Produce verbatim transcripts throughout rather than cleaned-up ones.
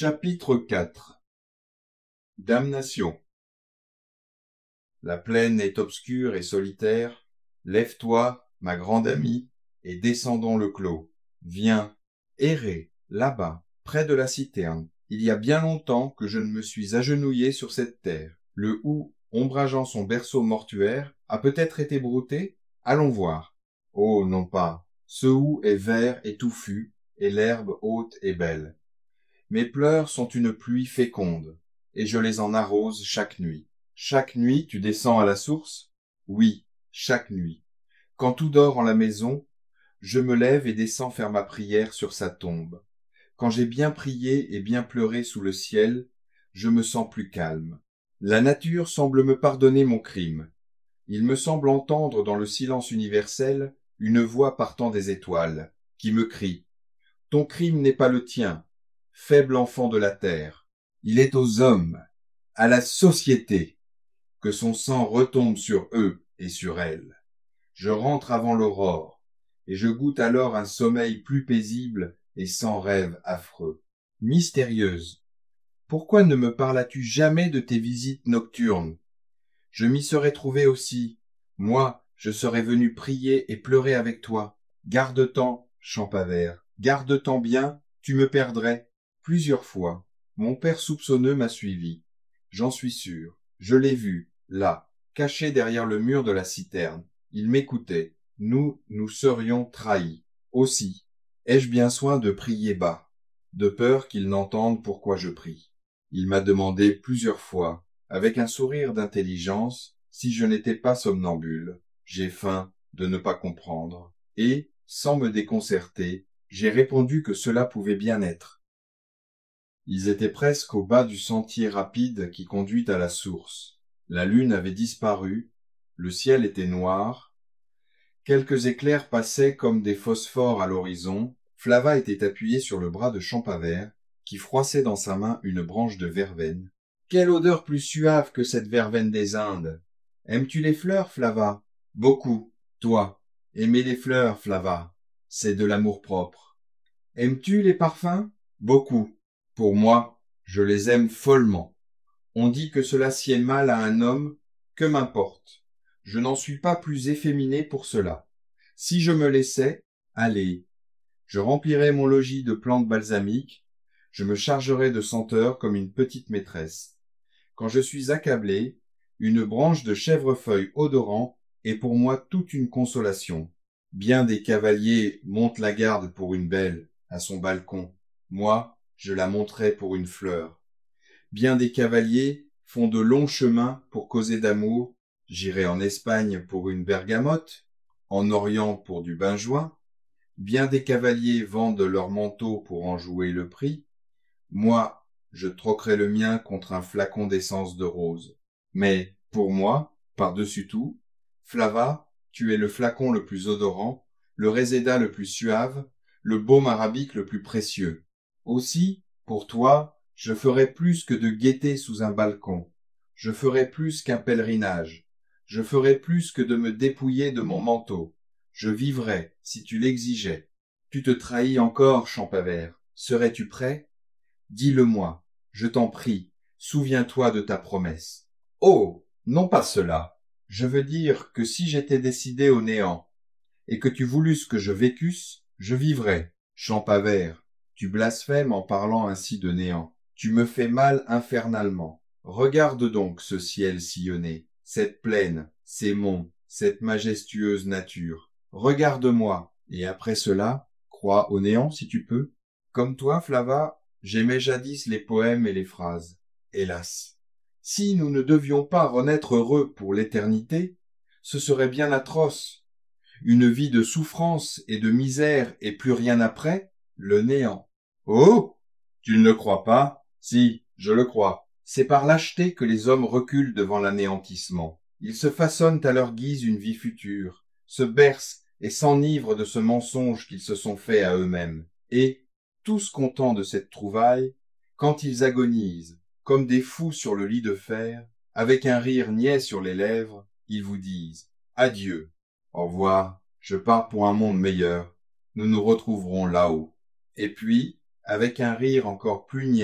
Chapitre quatre. Damnation. La plaine est obscure et solitaire. Lève-toi, ma grande amie, et descendons le clos. Viens, errer, là-bas, près de la citerne. Il y a bien longtemps que je ne me suis agenouillé sur cette terre. Le houx, ombrageant son berceau mortuaire, a peut-être été brouté? Allons voir. Oh, non pas. Ce houx est vert et touffu, et l'herbe haute et belle. Mes pleurs sont une pluie féconde, et je les en arrose chaque nuit. Chaque nuit, tu descends à la source? Oui, chaque nuit. Quand tout dort en la maison, je me lève et descends faire ma prière sur sa tombe. Quand j'ai bien prié et bien pleuré sous le ciel, je me sens plus calme. La nature semble me pardonner mon crime. Il me semble entendre dans le silence universel une voix partant des étoiles, qui me crie « Ton crime n'est pas le tien, faible enfant de la terre. Il est aux hommes, à la société, que son sang retombe sur eux et sur elle. Je rentre avant l'aurore, et je goûte alors un sommeil plus paisible et sans rêve affreux. Mystérieuse, pourquoi ne me parlas-tu jamais de tes visites nocturnes? Je m'y serais trouvé aussi. Moi, je serais venu prier et pleurer avec toi. Garde-t'en, Champavert, garde-t'en bien, tu me perdrais. Plusieurs fois, mon père soupçonneux m'a suivi. J'en suis sûr. Je l'ai vu, là, caché derrière le mur de la citerne. Il m'écoutait. Nous, nous serions trahis. Aussi, ai-je bien soin de prier bas, de peur qu'il n'entende pourquoi je prie. Il m'a demandé plusieurs fois, avec un sourire d'intelligence, si je n'étais pas somnambule. J'ai feint de ne pas comprendre. Et, sans me déconcerter, j'ai répondu que cela pouvait bien être. Ils étaient presque au bas du sentier rapide qui conduit à la source. La lune avait disparu, le ciel était noir. Quelques éclairs passaient comme des phosphores à l'horizon. Flava était appuyée sur le bras de Champavert, qui froissait dans sa main une branche de verveine. Quelle odeur plus suave que cette verveine des Indes! Aimes-tu les fleurs, Flava? Beaucoup. Toi, aimer les fleurs, Flava, c'est de l'amour-propre. Aimes-tu les parfums? Beaucoup. Pour moi, je les aime follement. On dit que cela sied mal à un homme, que m'importe. Je n'en suis pas plus efféminé pour cela. Si je me laissais, allez, je remplirais mon logis de plantes balsamiques, je me chargerais de senteurs comme une petite maîtresse. Quand je suis accablé, une branche de chèvrefeuille odorant est pour moi toute une consolation. Bien des cavaliers montent la garde pour une belle, à son balcon. Moi, je la monterai pour une fleur. Bien des cavaliers font de longs chemins pour causer d'amour. J'irai en Espagne pour une bergamote, en Orient pour du benjoin. Bien des cavaliers vendent leurs manteaux pour en jouer le prix. Moi, je troquerai le mien contre un flacon d'essence de rose. Mais, pour moi, par-dessus tout, Flava, tu es le flacon le plus odorant, le réséda le plus suave, le baume arabique le plus précieux. Aussi, pour toi, je ferai plus que de gaieté sous un balcon. Je ferai plus qu'un pèlerinage. Je ferai plus que de me dépouiller de mon manteau. Je vivrai, si tu l'exigeais. Tu te trahis encore, Champavert. Serais-tu prêt? Dis-le-moi, je t'en prie, souviens-toi de ta promesse. Oh, non pas cela. Je veux dire que si j'étais décidé au néant, et que tu voulusses que je vécusse, je vivrais. Champavert, tu blasphèmes en parlant ainsi de néant. Tu me fais mal infernalement. Regarde donc ce ciel sillonné, cette plaine, ces monts, cette majestueuse nature. Regarde-moi, et après cela, crois au néant si tu peux. Comme toi, Flava, j'aimais jadis les poèmes et les phrases. Hélas, si nous ne devions pas renaître heureux pour l'éternité, ce serait bien atroce. Une vie de souffrance et de misère et plus rien après, le néant. Oh! Tu ne le crois pas? Si, je le crois. C'est par lâcheté que les hommes reculent devant l'anéantissement. Ils se façonnent à leur guise une vie future, se bercent et s'enivrent de ce mensonge qu'ils se sont fait à eux-mêmes. Et, tous contents de cette trouvaille, quand ils agonisent, comme des fous sur le lit de fer, avec un rire niais sur les lèvres, ils vous disent « Adieu, au revoir, je pars pour un monde meilleur, nous nous retrouverons là-haut. » Et puis, avec un rire encore plus niais,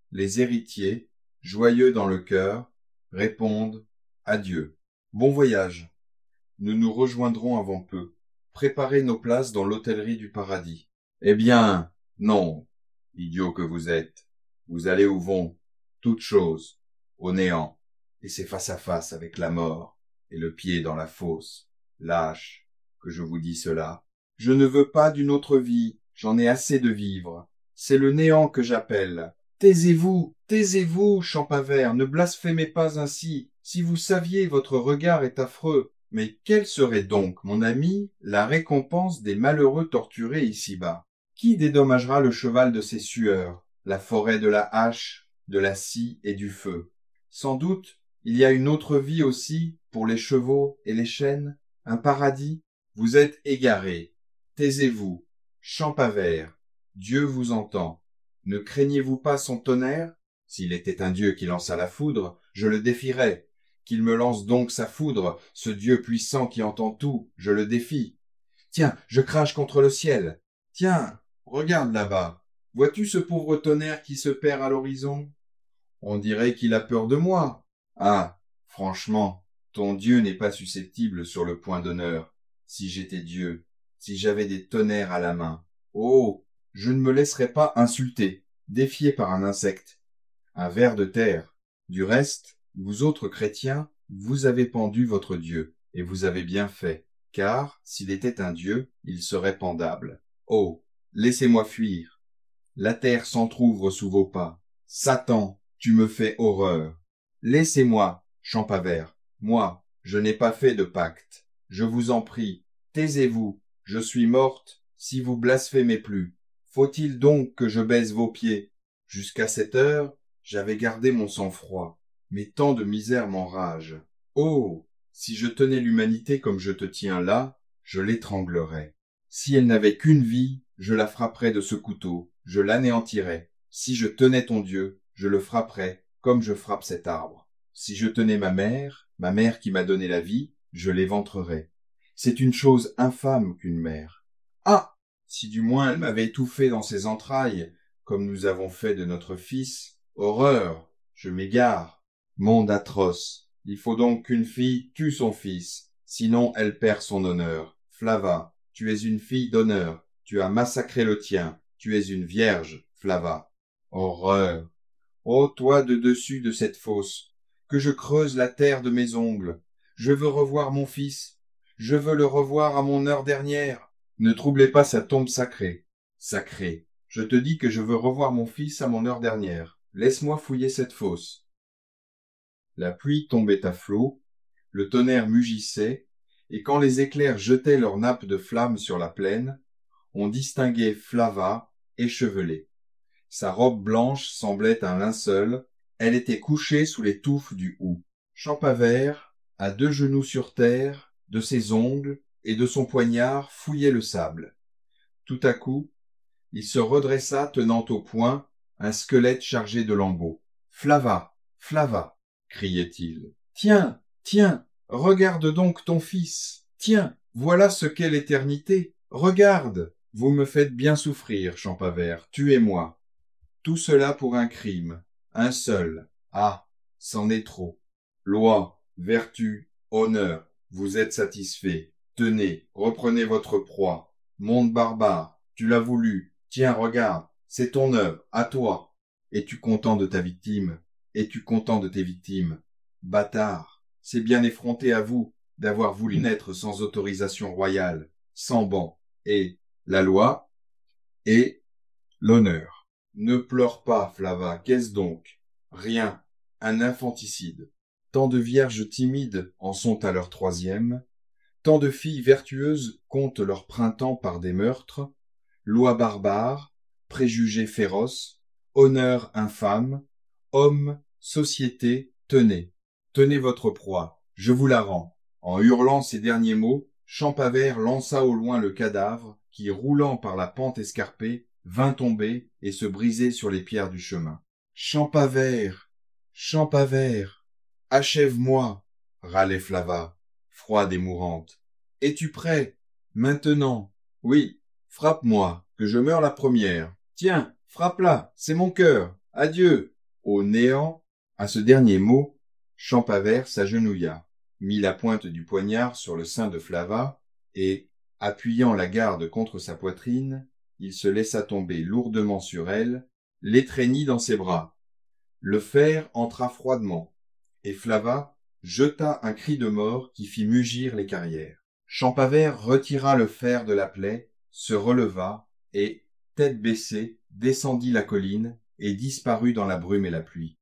les héritiers, joyeux dans le cœur, répondent adieu. Bon voyage. Nous nous rejoindrons avant peu. Préparez nos places dans l'hôtellerie du paradis. Eh bien, non, idiot que vous êtes. Vous allez où vont toutes choses, au néant, et c'est face à face avec la mort, et le pied dans la fosse. Lâche, que je vous dis cela. Je ne veux pas d'une autre vie, j'en ai assez de vivre. C'est le néant que j'appelle. Taisez-vous, taisez-vous, Champavert, ne blasphémez pas ainsi. Si vous saviez, votre regard est affreux. Mais quelle serait donc, mon ami, la récompense des malheureux torturés ici-bas? Qui dédommagera le cheval de ses sueurs, la forêt de la hache, de la scie et du feu? Sans doute, il y a une autre vie aussi pour les chevaux et les chênes, un paradis. Vous êtes égarés. Taisez-vous, Champavert, Dieu vous entend. Ne craignez-vous pas son tonnerre? S'il était un dieu qui lança la foudre, je le défierais. Qu'il me lance donc sa foudre, ce Dieu puissant qui entend tout, je le défie. Tiens, je crache contre le ciel. Tiens, regarde là-bas. Vois-tu ce pauvre tonnerre qui se perd à l'horizon? On dirait qu'il a peur de moi. Ah, franchement, ton Dieu n'est pas susceptible sur le point d'honneur. Si j'étais Dieu, si j'avais des tonnerres à la main. Oh, je ne me laisserais pas insulter, défier par un insecte. Un ver de terre. Du reste, vous autres chrétiens, vous avez pendu votre Dieu, et vous avez bien fait, car, s'il était un Dieu, il serait pendable. Oh, laissez-moi fuir. La terre s'entr'ouvre sous vos pas. Satan, tu me fais horreur. Laissez-moi, Champavert. Moi, je n'ai pas fait de pacte. Je vous en prie, taisez-vous. Je suis morte, si vous blasphémez plus. Faut-il donc que je baise vos pieds? Jusqu'à cette heure, j'avais gardé mon sang-froid, mais tant de misère m'enrage. Oh, si je tenais l'humanité comme je te tiens là, je l'étranglerais. Si elle n'avait qu'une vie, je la frapperais de ce couteau, je l'anéantirais. Si je tenais ton Dieu, je le frapperais comme je frappe cet arbre. Si je tenais ma mère, ma mère qui m'a donné la vie, je l'éventrerais. C'est une chose infâme qu'une mère. Ah! Si du moins elle m'avait étouffé dans ses entrailles, comme nous avons fait de notre fils, horreur, je m'égare. Monde atroce, il faut donc qu'une fille tue son fils, sinon elle perd son honneur. Flava, tu es une fille d'honneur, tu as massacré le tien, tu es une vierge, Flava. Horreur! Ô toi de dessus de cette fosse, que je creuse la terre de mes ongles. Je veux revoir mon fils, je veux le revoir à mon heure dernière. Ne troublez pas sa tombe sacrée. Sacrée. Je te dis que je veux revoir mon fils à mon heure dernière. Laisse-moi fouiller cette fosse. La pluie tombait à flots, le tonnerre mugissait, et quand les éclairs jetaient leurs nappes de flammes sur la plaine, on distinguait Flava, échevelée. Sa robe blanche semblait un linceul, elle était couchée sous les touffes du houx. Champavert, à deux genoux sur terre, de ses ongles et de son poignard fouillait le sable. Tout à coup, il se redressa tenant au poing un squelette chargé de lambeaux. « Flava, Flava !» criait-il. « Tiens, tiens, regarde donc ton fils. Tiens, voilà ce qu'est l'éternité. Regarde, vous me faites bien souffrir, Champavert, tuez-moi. Tout cela pour un crime, un seul. Ah, c'en est trop. Loi, vertu, honneur, vous êtes satisfaits. Tenez, reprenez votre proie. Monde barbare, tu l'as voulu. Tiens, regarde, c'est ton œuvre, à toi. Es-tu content de ta victime? Es-tu content de tes victimes? Bâtard, c'est bien effronté à vous d'avoir voulu naître sans autorisation royale, sans ban, et la loi, et l'honneur. Ne pleure pas, Flava, qu'est-ce donc? Rien, un infanticide. Tant de vierges timides en sont à leur troisième, tant de filles vertueuses comptent leur printemps par des meurtres, loi barbare, préjugés féroces, honneur infâme, homme, société, tenez, tenez votre proie, je vous la rends. En hurlant ces derniers mots, Champavert lança au loin le cadavre qui, roulant par la pente escarpée, vint tomber et se briser sur les pierres du chemin. Champavert, Champavert, achève-moi, râlait Flava, froide et mourante. Es-tu prêt? Maintenant. Oui, frappe-moi, que je meure la première. Tiens, frappe-la, c'est mon cœur. Adieu. Au néant, à ce dernier mot, Champavert s'agenouilla, mit la pointe du poignard sur le sein de Flava, et, appuyant la garde contre sa poitrine, il se laissa tomber lourdement sur elle, l'étreignit dans ses bras. Le fer entra froidement, et Flava jeta un cri de mort qui fit mugir les carrières. Champavert retira le fer de la plaie, se releva, et, tête baissée, descendit la colline, et disparut dans la brume et la pluie.